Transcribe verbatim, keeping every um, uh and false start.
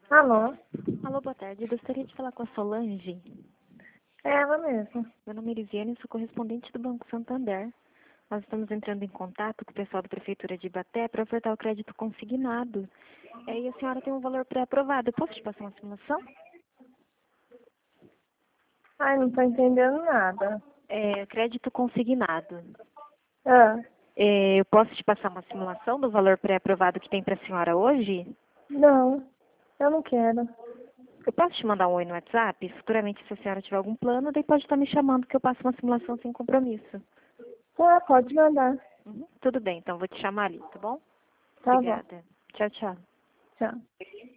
Alô? Alô, boa tarde. Eu gostaria de falar com a Solange. É ela mesma. Meu nome é Elisiane, sou correspondente do Banco Santander. Nós estamos entrando em contato com o pessoal da Prefeitura de Ibaté para ofertar o crédito consignado. É, e a senhora tem um valor pré-aprovado. Eu posso te passar uma simulação? Ai, não tô entendendo nada. É, crédito consignado. Ah, É, eu posso te passar uma simulação do valor pré-aprovado que tem para a senhora hoje? não, eu não quero. Eu posso te mandar um oi no WhatsApp? Futuramente, se a senhora tiver algum plano, daí pode estar me chamando que eu passo uma simulação sem compromisso. Ah, pode mandar. Uhum. Tudo bem, então vou te chamar ali, tá bom? Tá bom. Obrigada. Tchau, tchau. Tchau.